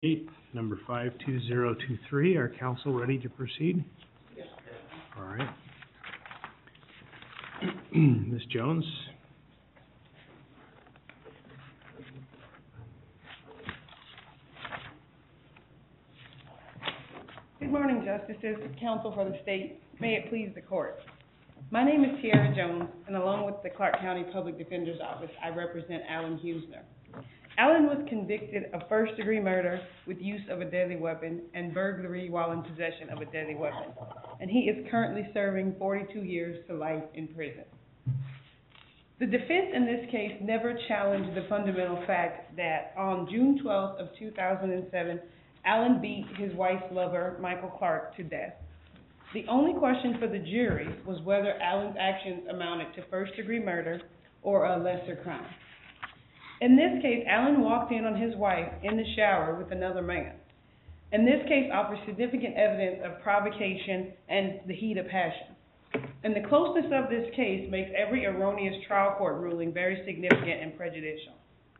Number 52023. Are counsel ready to proceed? Yes. All right. Ms. Jones? Good morning, Justices, counsel for the state. May it please the court. My name is Tiara Jones, and along with the Clark County Public Defender's Office, I represent Alan Huesner. Alan was convicted of first-degree murder with use of a deadly weapon and burglary while in possession of a deadly weapon, and he is currently serving 42 years to life in prison. The defense in this case never challenged the fundamental fact that on June 12th of 2007, Alan beat his wife's lover, Michael Clark, to death. The only question for the jury was whether Alan's actions amounted to first-degree murder or a lesser crime. In this case, Alan walked in on his wife in the shower with another man. And this case offers significant evidence of provocation and the heat of passion. And the closeness of this case makes every erroneous trial court ruling very significant and prejudicial.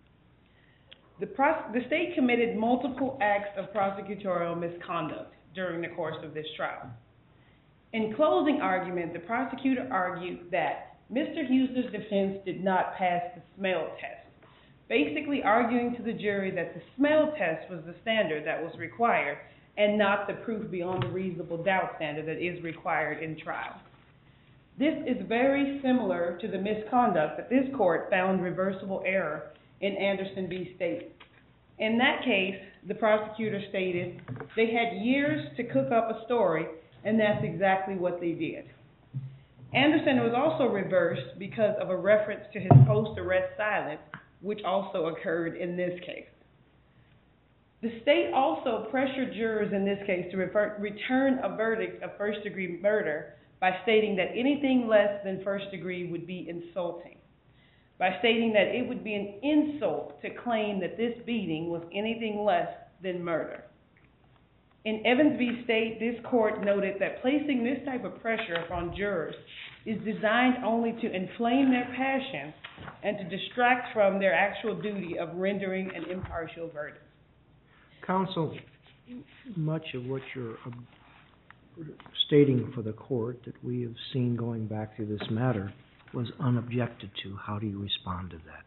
The state committed multiple acts of prosecutorial misconduct during the course of this trial. In closing argument, the prosecutor argued that Mr. Huesner's defense did not pass the smell test, basically arguing to the jury that the smell test was the standard that was required and not the proof beyond a reasonable doubt standard that is required in trial. This is very similar to the misconduct that this court found reversible error in Anderson v. State. In that case, the prosecutor stated they had years to cook up a story, and that's exactly what they did. Anderson was also reversed because of a reference to his post-arrest silence, which also occurred in this case. The state also pressured jurors in this case to return a verdict of first-degree murder by stating that anything less than first degree would be insulting, by stating that it would be an insult to claim that this beating was anything less than murder. In Evans v. State, this court noted that placing this type of pressure upon jurors is designed only to inflame their passion and to distract from their actual duty of rendering an impartial verdict. Counsel, much of what you're stating for the court that we have seen going back through this matter was unobjected to. How do you respond to that?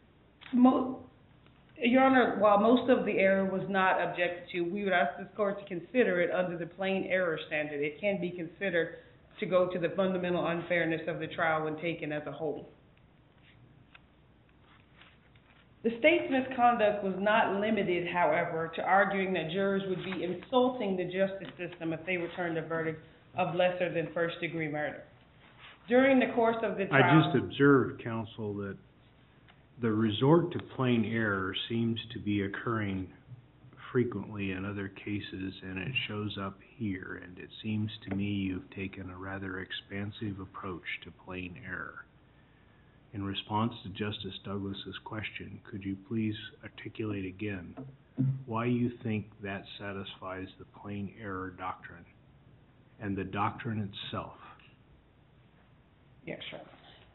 Your Honor, while most of the error was not objected to, we would ask this court to consider it under the plain error standard. It can be considered to go to the fundamental unfairness of the trial when taken as a whole. The state's misconduct was not limited, however, to arguing that jurors would be insulting the justice system if they returned a verdict of lesser than first-degree murder. During the course of the trial... I just observed, counsel, that the resort to plain error seems to be occurring frequently in other cases, and it shows up here, and it seems to me you've taken a rather expansive approach to plain error. In response to Justice Douglas's question, could you please articulate again why you think that satisfies the plain error doctrine and the doctrine itself? Yes, sure.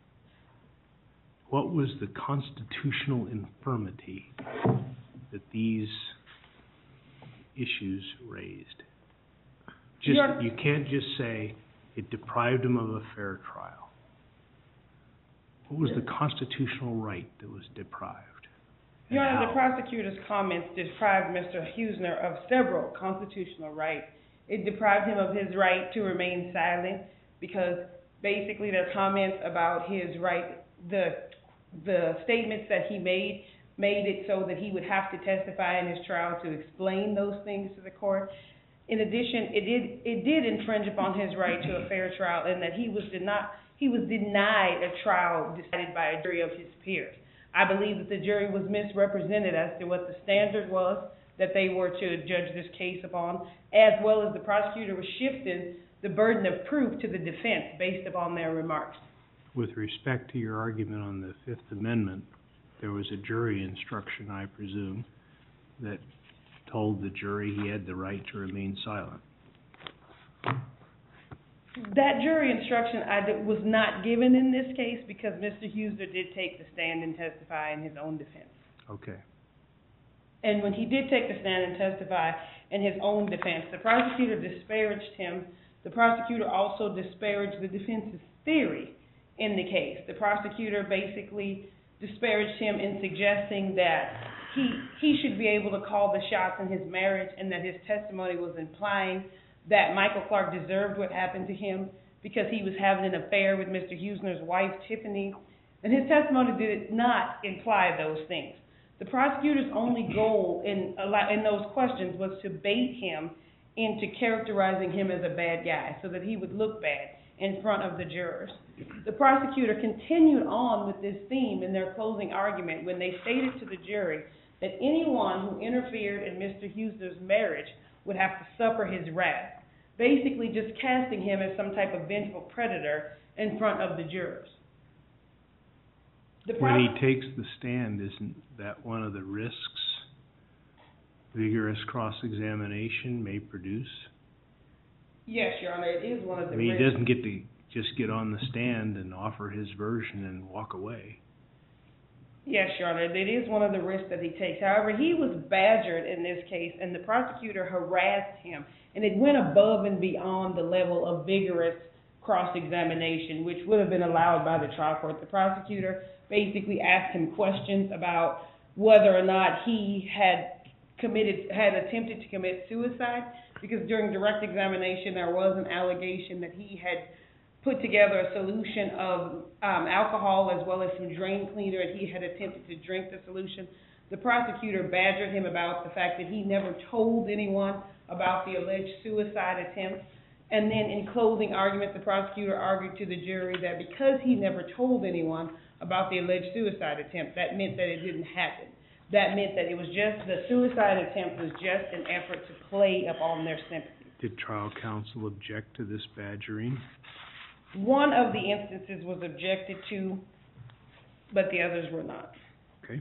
What was the constitutional infirmity that these issues raised? You can't just say it deprived him of a fair trial. What was the constitutional right that was deprived? Your Honor, the prosecutor's comments deprived Mr. Huesner of several constitutional rights. It deprived him of his right to remain silent because basically their comments about his right, the statements that he made it so that he would have to testify in his trial to explain those things to the court. In addition, it did infringe upon his right to a fair trial in that he was denied a trial decided by a jury of his peers. I believe that the jury was misrepresented as to what the standard was that they were to judge this case upon, as well as the prosecutor was shifting the burden of proof to the defense based upon their remarks. With respect to your argument on the Fifth Amendment, there was a jury instruction, I presume, that told the jury he had the right to remain silent. That jury instruction was not given in this case because Mr. Huesner did take the stand and testify in his own defense. Okay. And when he did take the stand and testify in his own defense, the prosecutor disparaged him. The prosecutor also disparaged the defense's theory in the case. The prosecutor basically disparaged him in suggesting that he should be able to call the shots in his marriage, and that his testimony was implying that Michael Clark deserved what happened to him because he was having an affair with Mr. Huesner's wife, Tiffany. And his testimony did not imply those things. The prosecutor's only goal in those questions was to bait him into characterizing him as a bad guy so that he would look bad in front of the jurors. The prosecutor continued on with this theme in their closing argument when they stated to the jury that anyone who interfered in Mr. Huesner's marriage would have to suffer his wrath, basically just casting him as some type of vengeful predator in front of the jurors. When he takes the stand, isn't that one of the risks vigorous cross-examination may produce? Yes, Your Honor, it is one of the risks. He doesn't get to just get on the stand and offer his version and walk away. Yes, Your Honor, it is one of the risks that he takes. However, he was badgered in this case, and the prosecutor harassed him, and it went above and beyond the level of vigorous cross-examination, which would have been allowed by the trial court. The prosecutor basically asked him questions about whether or not he had attempted to commit suicide, because during direct examination there was an allegation that he had put together a solution of alcohol as well as some drain cleaner, and he had attempted to drink the solution. The prosecutor badgered him about the fact that he never told anyone about the alleged suicide attempt. And then in closing argument, the prosecutor argued to the jury that because he never told anyone about the alleged suicide attempt, that meant that it didn't happen. That meant that it was just, the suicide attempt was just an effort to play upon their sympathy. Did trial counsel object to this badgering? One of the instances was objected to, but the others were not. Okay.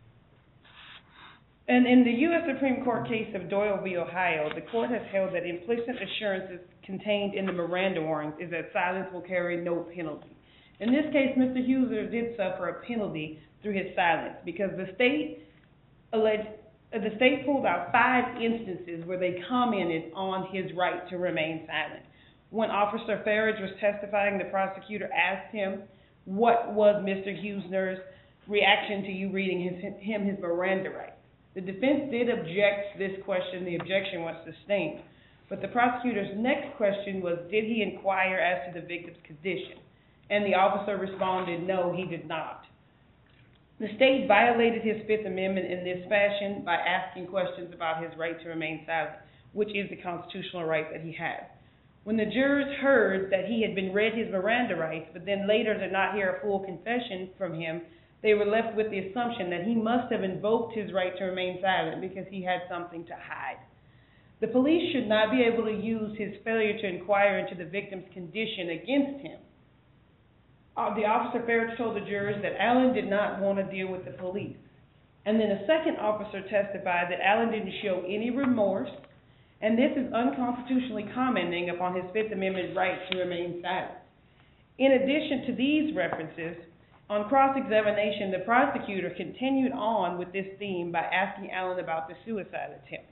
And in the U.S. Supreme Court case of Doyle v. Ohio, the court has held that implicit assurances contained in the Miranda warnings is that silence will carry no penalty. In this case, Mr. Huesner did suffer a penalty through his silence because the state pulled out 5 instances where they commented on his right to remain silent. When Officer Farage was testifying, the prosecutor asked him what was Mr. Huesner's reaction to you reading him his Miranda rights. The defense did object to this question. The objection was sustained. But the prosecutor's next question was, did he inquire as to the victim's condition? And the officer responded, no, he did not. The state violated his Fifth Amendment in this fashion by asking questions about his right to remain silent, which is the constitutional right that he has. When the jurors heard that he had been read his Miranda rights, but then later did not hear a full confession from him, they were left with the assumption that he must have invoked his right to remain silent because he had something to hide. The police should not be able to use his failure to inquire into the victim's condition against him. The officer Farage told the jurors that Allen did not want to deal with the police. And then a second officer testified that Allen didn't show any remorse, and this is unconstitutionally commenting upon his Fifth Amendment right to remain silent. In addition to these references, on cross-examination, the prosecutor continued on with this theme by asking Allen about the suicide attempt.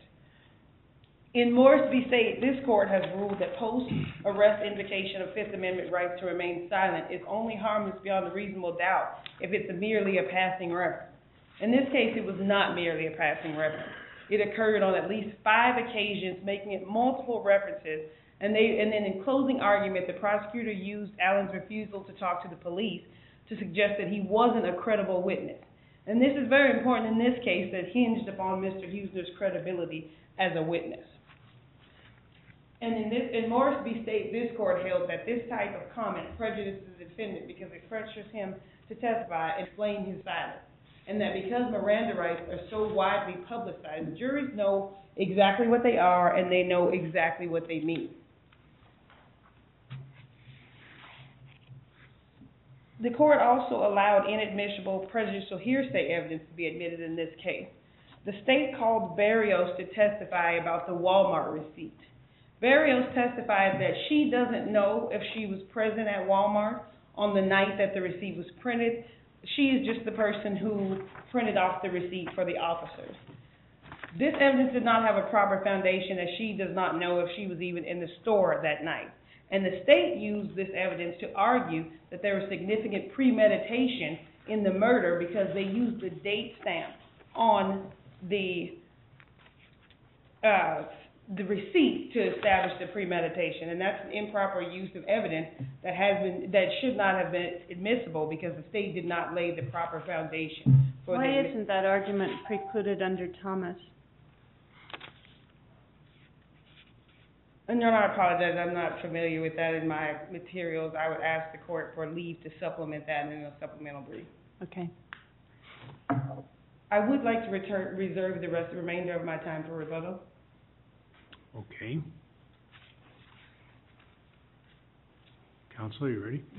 In Morris v. State, this court has ruled that post-arrest invocation of Fifth Amendment rights to remain silent is only harmless beyond a reasonable doubt if it's merely a passing reference. In this case, it was not merely a passing reference. It occurred on at least 5 occasions, making it multiple references, and then in closing argument, the prosecutor used Allen's refusal to talk to the police to suggest that he wasn't a credible witness. And this is very important in this case that hinged upon Mr. Huesner's credibility as a witness. And in Morris v. State, this court held that this type of comment prejudices the defendant because it pressures him to testify and explain his silence. And that because Miranda rights are so widely publicized, juries know exactly what they are and they know exactly what they mean. The court also allowed inadmissible prejudicial hearsay evidence to be admitted in this case. The state called Barrios to testify about the Walmart receipt. Barrios testified that she doesn't know if she was present at Walmart on the night that the receipt was printed. She is just the person who printed off the receipt for the officers. This evidence did not have a proper foundation, as she does not know if she was even in the store that night. And the state used this evidence to argue that there was significant premeditation in the murder because they used the date stamp on the receipt to establish the premeditation, and that's an improper use of evidence that should not have been admissible because the state did not lay the proper foundation for Why isn't that argument precluded under Thomas? And no, I apologize, I'm not familiar with that in my materials. I would ask the court for leave to supplement that in a supplemental brief. Okay. I would like to reserve the remainder of my time for rebuttal. Okay. Counsel, you ready?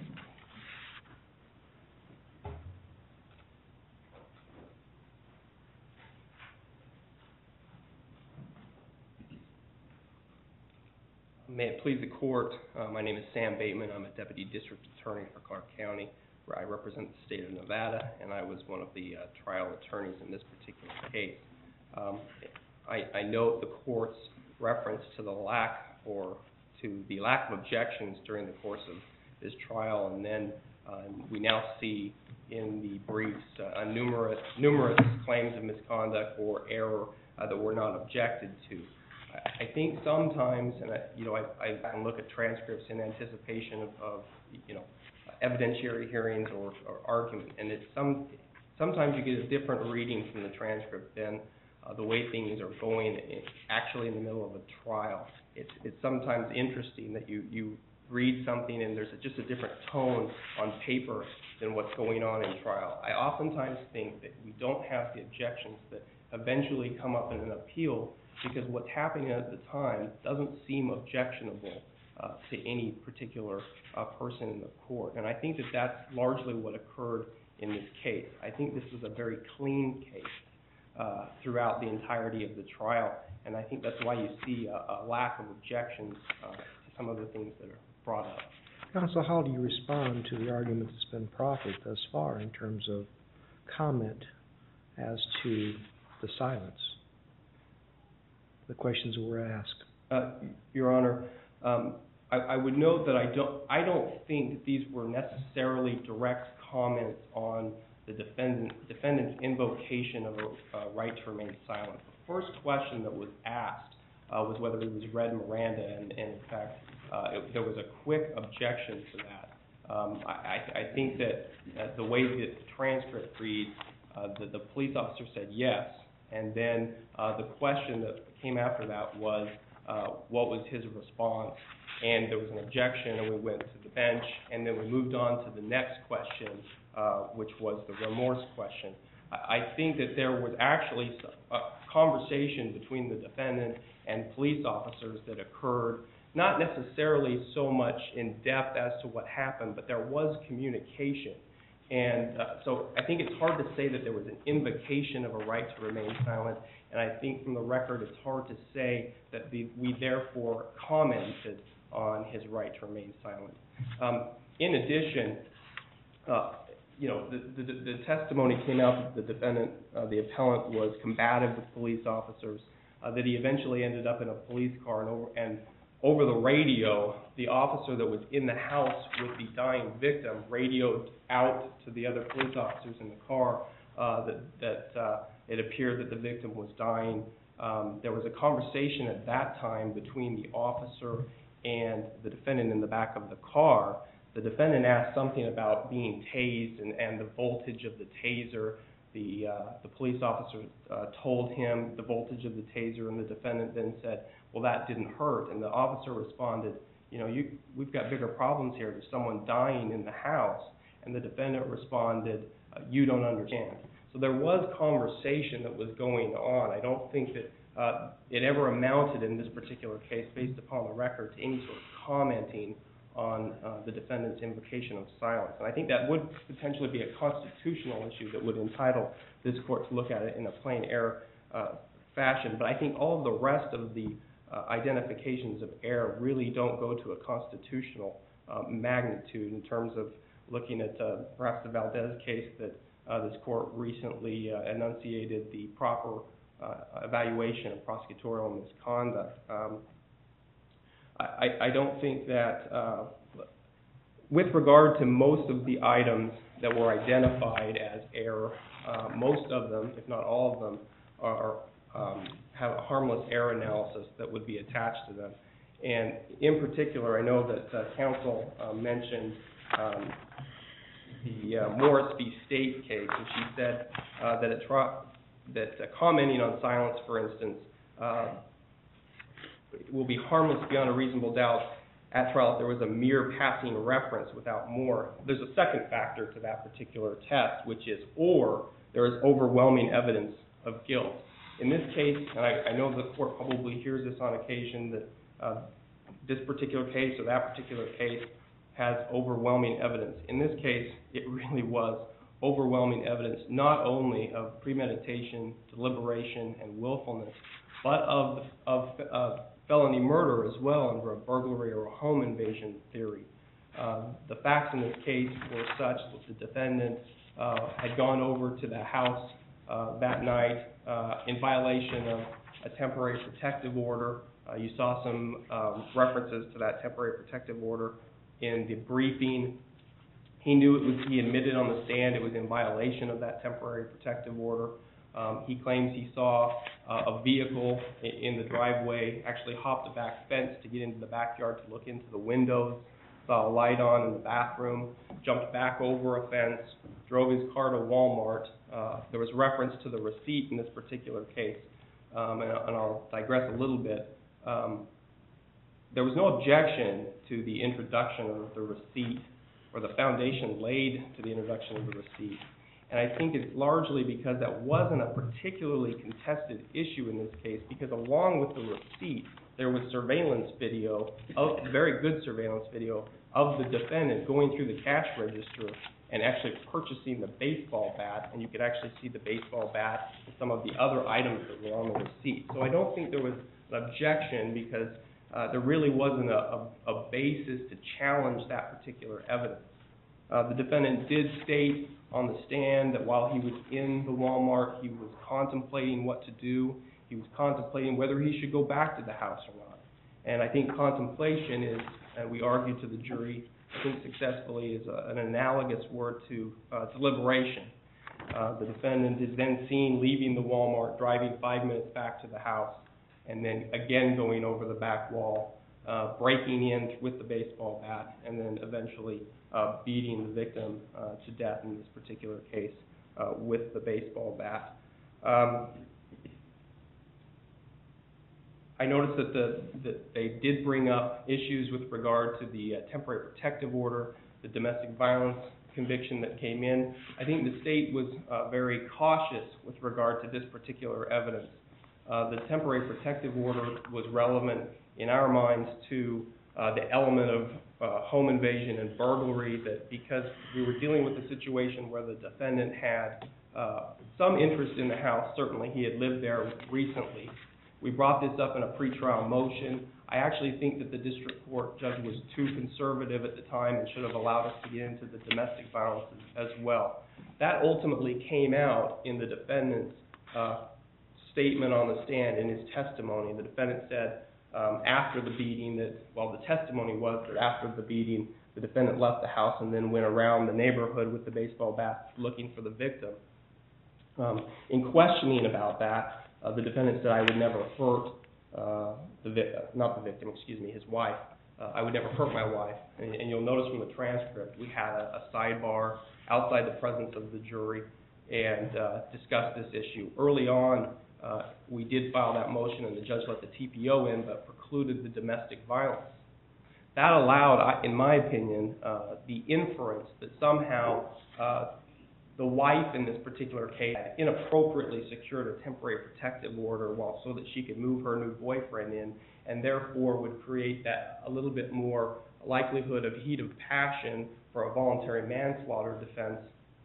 May it please the court, my name is Sam Bateman. I'm a Deputy District Attorney for Clark County, where I represent the state of Nevada, and I was one of the trial attorneys in this particular case. I note the court's reference to the lack of objections during the course of this trial, and then we now see in the briefs numerous claims of misconduct or error that were not objected to. I think sometimes, and I can look at transcripts in anticipation of evidentiary hearings or argument, and sometimes you get a different reading from the transcript than the way things are going actually in the middle of a trial. It's sometimes interesting that you read something and there's just a different tone on paper than what's going on in trial. I oftentimes think that we don't have the objections that eventually come up in an appeal because what's happening at the time doesn't seem objectionable to any particular person in the court. And I think that that's largely what occurred in this case. I think this was a very clean case throughout the entirety of the trial, and I think that's why you see a lack of objections to some of the things that are brought up. Counsel, how do you respond to the argument that's been proffered thus far in terms of comment as to the silence, the questions that were asked? Your Honor, I would note that I don't think that these were necessarily direct comments on the defendant's invocation of a right to remain silent. The first question that was asked was whether he was read Miranda, and in fact, there was a quick objection to that. I think that the way that the transcript reads, the police officer said yes, and then the question that came after that was what was his response, and there was an objection, and we went to the bench, and then we moved on to the next question, which was the remorse question. I think that there was actually a conversation between the defendant and police officers that occurred, not necessarily so much in depth as to what happened, but there was communication. And so I think it's hard to say that there was an invocation of a right to remain silent, and I think from the record it's hard to say that we therefore commented on his right to remain silent. In addition, the testimony came out that the defendant, the appellant, was combative with police officers, that he eventually ended up in a police car, and over the radio, the officer that was in the house with the dying victim radioed out to the other police officers in the car that it appeared that the victim was dying. There was a conversation at that time between the officer and the defendant in the back of the car. The defendant asked something about being tased and the voltage of the taser. The police officer told him the voltage of the taser, and the defendant then said, well, that didn't hurt. And the officer responded, we've got bigger problems here. There's someone dying in the house. And the defendant responded, you don't understand. So there was conversation that was going on. I don't think that it ever amounted in this particular case, based upon the record, to any sort of commenting on the defendant's invocation of silence. And I think that would potentially be a constitutional issue that would entitle this court to look at it in a plain error fashion. But I think all of the rest of the identifications of error really don't go to a constitutional magnitude in terms of looking at perhaps the Valdez case that this court recently enunciated the proper evaluation of prosecutorial misconduct. I don't think that, with regard to most of the items that were identified as error, most of them, if not all of them, have a harmless error analysis that would be attached to them. And in particular, I know that counsel mentioned the Morris v. State case, and she said that commenting on silence, for instance, will be harmless beyond a reasonable doubt at trial if there was a mere passing reference without more. There's a second factor to that particular test, which is, or there is overwhelming evidence of guilt. In this case, and I know the court probably hears this on occasion, that this particular case or that particular case has overwhelming evidence. In this case, it really was overwhelming evidence not only of premeditation, deliberation, and willfulness, but of felony murder as well under a burglary or a home invasion theory. The facts in this case were such that the defendant had gone over to the house that night in violation of a temporary protective order. You saw some references to that temporary protective order in the briefing. He admitted on the stand it was in violation of that temporary protective order. He claims he saw a vehicle in the driveway, actually hopped a back fence to get into the backyard to look into the windows, saw a light on in the bathroom, jumped back over a fence, drove his car to Walmart. There was reference to the receipt in this particular case, and I'll digress a little bit. There was no objection to the introduction of the receipt or the foundation laid to the introduction of the receipt. And I think it's largely because that wasn't a particularly contested issue in this case, because along with the receipt, there was surveillance video, very good surveillance video, of the defendant going through the cash register and actually purchasing the baseball bat, and you could actually see the baseball bat and some of the other items that were on the receipt. So I don't think there was an objection because there really wasn't a basis to challenge that particular evidence. The defendant did state on the stand that while he was in the Walmart, he was contemplating what to do. He was contemplating whether he should go back to the house or not. And I think contemplation is, and we argued to the jury, I think successfully, is an analogous word to deliberation. The defendant is then seen leaving the Walmart, driving 5 minutes back to the house, and then again going over the back wall, breaking in with the baseball bat, and then eventually beating the victim to death in this particular case with the baseball bat. I noticed that they did bring up issues with regard to the temporary protective order, the domestic violence conviction that came in. I think the state was very cautious with regard to this particular evidence. The temporary protective order was relevant in our minds to the element of home invasion and burglary, that because we were dealing with a situation where the defendant had some interest in the house, certainly he had lived there recently. We brought this up in a pretrial motion. I actually think that the district court judge was too conservative at the time and should have allowed us to get into the domestic violence as well. That ultimately came out in the defendant's statement on the stand in his testimony. The defendant said after the beating that, well, the testimony was that after the beating, the defendant left the house and then went around the neighborhood with the baseball bat looking for the victim. In questioning about that, the defendant said, I would never hurt his wife. I would never hurt my wife. And you'll notice from the transcript, we had a sidebar outside the presence of the jury and discussed this issue. Early on, we did file that motion and the judge let the TPO in but precluded the domestic violence. That allowed, in my opinion, the inference that somehow the wife in this particular case had inappropriately secured a temporary protective order so that she could move her new boyfriend in, and therefore would create that a little bit more likelihood of heat of passion for a voluntary manslaughter defense.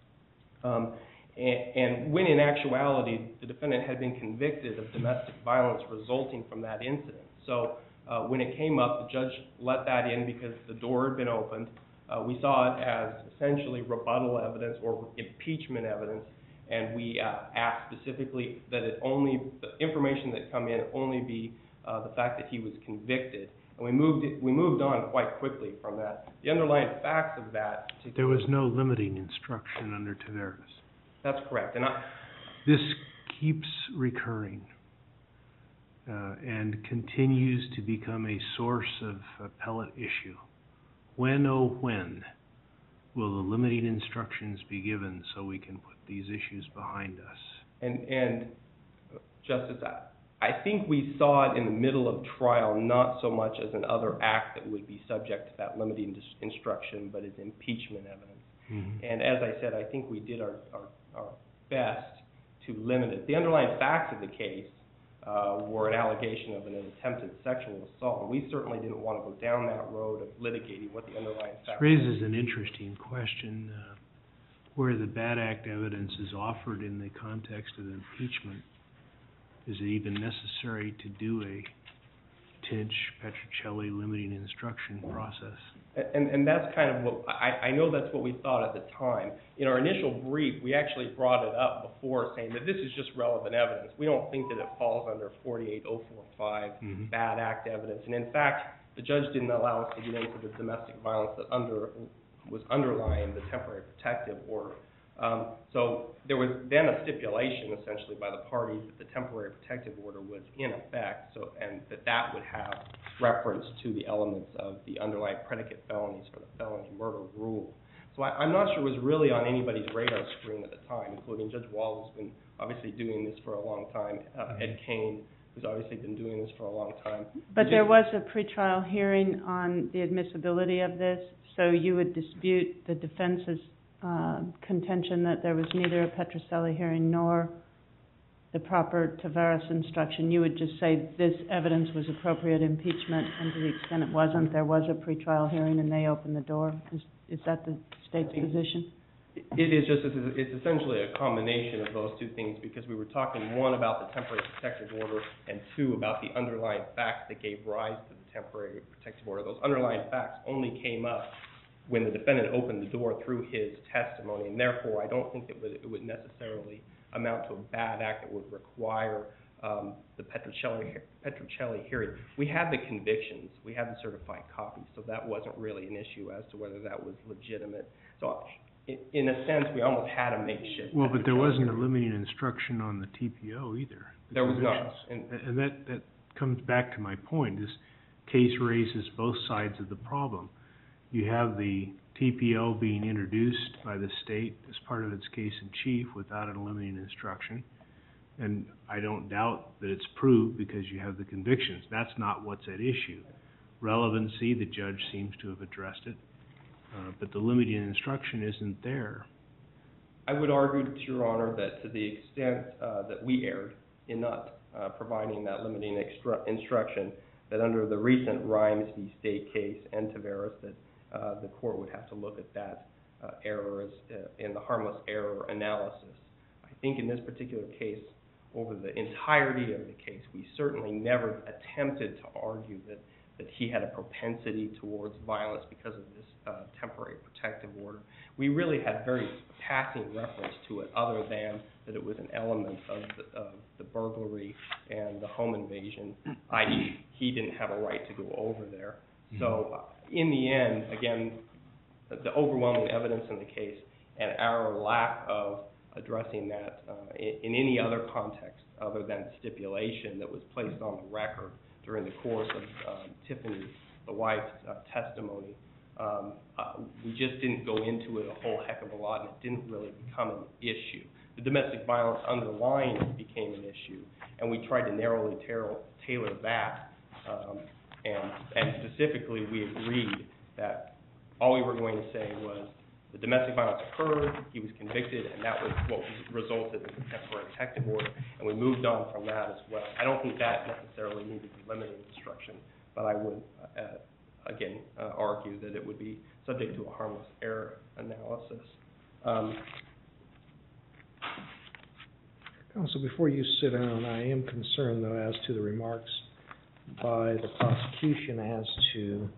And when in actuality the defendant had been convicted of domestic violence resulting from that incident. So when it came up, the judge let that in because the door had been opened. We saw it as essentially rebuttal evidence or impeachment evidence, and we asked specifically that the information that come in only be the fact that he was convicted, and we moved on quite quickly from that. The underlying facts of that There was no limiting instruction under Taveras. That's correct. And This keeps recurring and continues to become a source of appellate issue. When, oh when, will the limiting instructions be given so we can put these issues behind us? And Justice, I think we saw it in the middle of trial, not so much as an other act that would be subject to that limiting instruction, but as impeachment evidence. Mm-hmm. And as I said, I think we did our best to limit it. The underlying facts of the case were an allegation of an attempted sexual assault. And we certainly didn't want to go down that road of litigating what the underlying facts were. This raises an interesting question. Where the bad act evidence is offered in the context of impeachment, is it even necessary to do a Tinch, Petrocelli limiting instruction process? And that's kind of what, I know that's what we thought at the time. In our initial brief, we actually brought it up before saying that this is just relevant evidence. We don't think that it falls under 48045 bad act evidence. And in fact, the judge didn't allow us to get into the domestic violence that was underlying the temporary protective order. So there was then a stipulation essentially by the parties that the temporary protective order was in effect, and that would have reference to the elements of the underlying predicate felonies for the felony murder rule. So I'm not sure it was really on anybody's radar screen at the time, including Judge Wall, who's been obviously doing this for a long time, Ed Kane, who's obviously been doing this for a long time. But there was a pretrial hearing on the admissibility of this, so you would dispute the defense's contention that there was neither a Petrocelli hearing nor the proper Taveras instruction. You would just say this evidence was appropriate impeachment, and to the extent it wasn't, there was a pretrial hearing and they opened the door. Is that the state's position? It is just, it's essentially a combination of those two things, because we were talking, one, about the temporary protective order, and two, about the underlying facts that gave rise to the temporary protective order. Those underlying facts only came up when the defendant opened the door through his testimony, and therefore I don't think that it would necessarily amount to a bad act that would require the Petrocelli hearing. We had the convictions, we had the certified copies, so that wasn't really an issue as to whether that was legitimate. So in a sense, we almost had a makeshift. Well, but there wasn't a limiting instruction on the TPO either. There was not. And that comes back to my point. This case raises both sides of the problem. You have the TPO being introduced by the state as part of its case in chief without a limiting instruction, and I don't doubt that it's proved because you have the convictions. That's not what's at issue. Relevancy, the judge seems to have addressed it, but the limiting instruction isn't there. I would argue, to Your Honor, that to the extent that we erred in not providing that limiting instruction, that under the recent Rimes v. State case and Taveras, that the court would have to look at that error as in the harmless error analysis. I think in this particular case, over the entirety of the case, we certainly never attempted to argue that he had a propensity towards violence because of this temporary protective order. We really had very passing reference to it, other than that it was an element of the burglary and the home invasion, i.e. he didn't have a right to go over there. So in the end, again, the overwhelming evidence in the case and our lack of addressing that in any other context other than stipulation that was placed on the record during the course of Tiffany, the wife's testimony, we just didn't go into it a whole heck of a lot, and it didn't really become an issue. The domestic violence underlying it became an issue, and we tried to narrowly tailor that, and specifically we agreed that all we were going to say was the domestic violence occurred, he was convicted, and that was what resulted in the temporary protective order, and we moved on from that as well. I don't think that necessarily needed to be limited instruction, but I would, again, argue that it would be subject to a harmless error analysis. Counsel, before you sit down, I am concerned, though, as to the remarks by the prosecution as to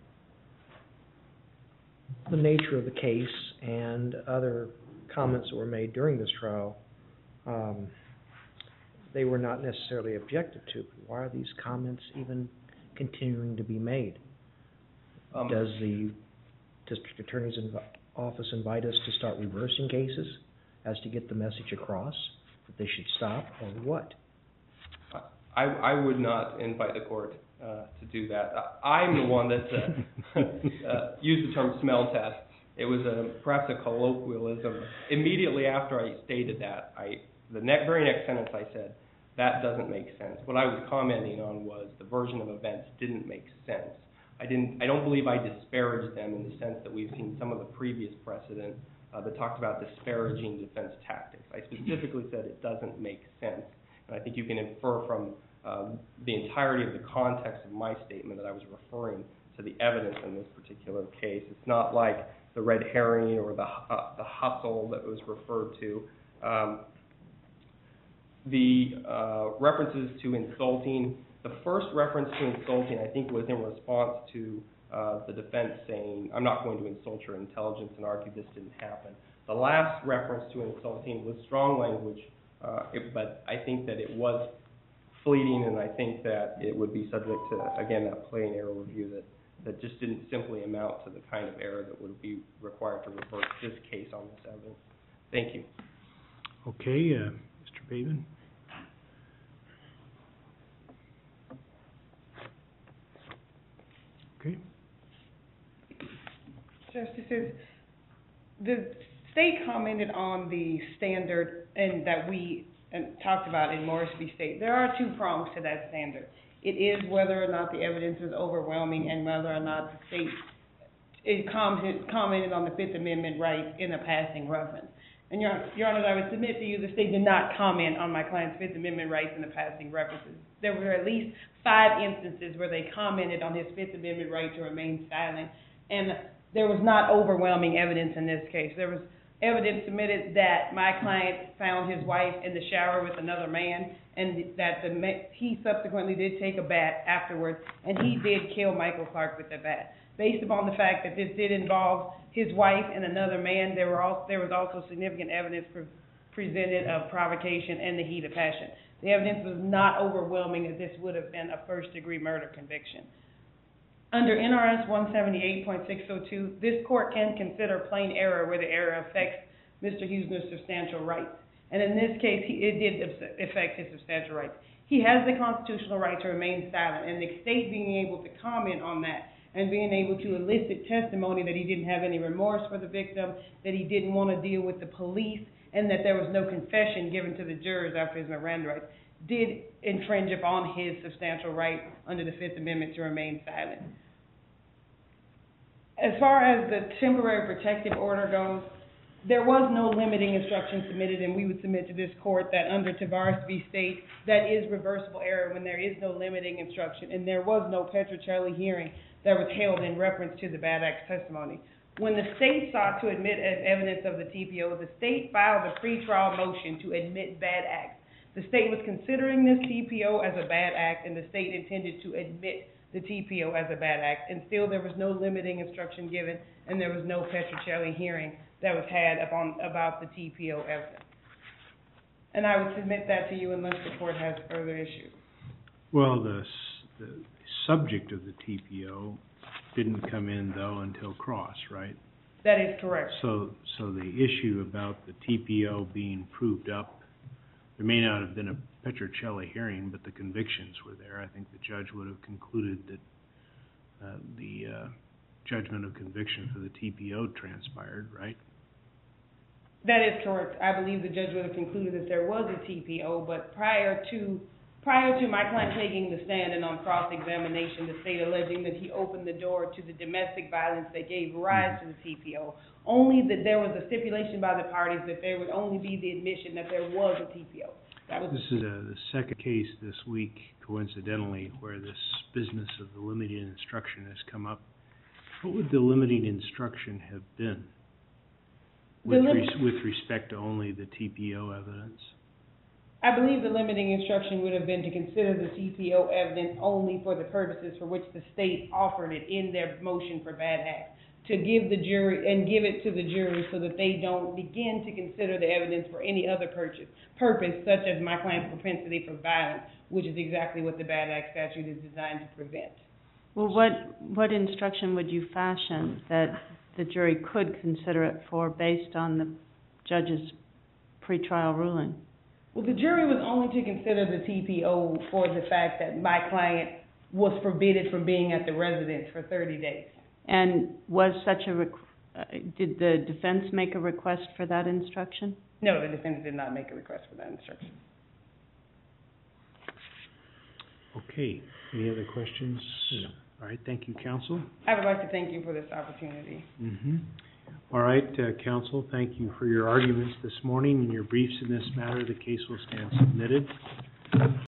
the nature of the case and other comments that were made during this trial they were not necessarily objected to. Why are these comments even continuing to be made? Does the district attorney's office invite us to start reversing cases as to get the message across that they should stop, or what? I would not invite the court to do that. I'm the one that used the term smell test. It was perhaps a colloquialism. Immediately after I stated that, the very next sentence I said, that doesn't make sense. What I was commenting on was the version of events didn't make sense. I don't believe I disparaged them in the sense that we've seen some of the previous precedent that talked about disparaging defense tactics. I specifically said it doesn't make sense. And I think you can infer from the entirety of the context of my statement that I was referring to the evidence in this particular case. It's not like the red herring or the hustle that was referred to. The references to insulting, the first reference to insulting I think was in response to the defense saying, I'm not going to insult your intelligence and argue this didn't happen. The last reference to insulting was strong language, but I think that it was fleeting, and I think that it would be subject to, again, that plain error review that just didn't simply amount to the kind of error that would be required to reverse this case on this evidence. Thank you. Okay, Mr. Bateman. Okay. Justices, the state commented on the standard and that we talked about in Morris v. State. There are two prongs to that standard. It is whether or not the evidence is overwhelming and whether or not the state commented on the Fifth Amendment right in a passing reference. And Your Honor, I would submit to you the state did not comment on my client's Fifth Amendment rights in the passing references. There were at least 5 instances where they commented on his Fifth Amendment right to remain silent, and there was not overwhelming evidence in this case. There was evidence submitted that my client found his wife in the shower with another man, and that he subsequently did take a bat afterwards, and he did kill Michael Clark with the bat. Based upon the fact that this did involve his wife and another man, there was also significant evidence presented of provocation and the heat of passion. The evidence was not overwhelming that this would have been a first-degree murder conviction. Under NRS 178.602, this court can consider plain error where the error affects Mr. Huesner's substantial rights. And in this case, it did affect his substantial rights. He has the constitutional right to remain silent, and the state being able to comment on that and being able to elicit testimony that he didn't have any remorse for the victim, that he didn't want to deal with the police, and that there was no confession given to the jurors after his Miranda rights, did infringe upon his substantial right under the Fifth Amendment to remain silent. As far as the temporary protective order goes, there was no limiting instruction submitted, and we would submit to this court that under Tavares v. State, that is reversible error when there is no limiting instruction, and there was no Petrocelli hearing that was held in reference to the bad acts testimony. When the state sought to admit evidence of the TPO, the state filed a pretrial motion to admit bad acts. The state was considering this TPO as a bad act, and the state intended to admit the TPO as a bad act, and still there was no limiting instruction given, and there was no Petrocelli hearing that was had about the TPO evidence. And I would submit that to you unless the court has further issues. Well, the subject of the TPO didn't come in, though, until cross, right? That is correct. So the issue about the TPO being proved up, there may not have been a Petrocelli hearing, but the convictions were there. I think the judge would have concluded that the judgment of conviction for the TPO transpired, right? That is correct. I believe the judge would have concluded that there was a TPO, but prior to my client taking the stand and on cross-examination, the state alleging that he opened the door to the domestic violence that gave rise to the TPO, only that there was a stipulation by the parties that there would only be the admission that there was a TPO. This is the second case this week, coincidentally, where this business of the limiting instruction has come up. What would the limiting instruction have been with respect to only the TPO evidence? I believe the limiting instruction would have been to consider the TPO evidence only for the purposes for which the state offered it in their motion for bad acts. to give the jury, and give it to the jury so that they don't begin to consider the evidence for any other purpose, such as my client's propensity for violence, which is exactly what the Bad Act statute is designed to prevent. Well, what instruction would you fashion that the jury could consider it for based on the judge's pretrial ruling? Well, the jury was only to consider the TPO for the fact that my client was forbidden from being at the residence for 30 days. And was such a, did the defense make a request for that instruction? No, the defense did not make a request for that instruction. Okay, any other questions? No. All right, thank you, counsel. I would like to thank you for this opportunity. All right, counsel, thank you for your arguments this morning and your briefs in this matter. The case will stand submitted.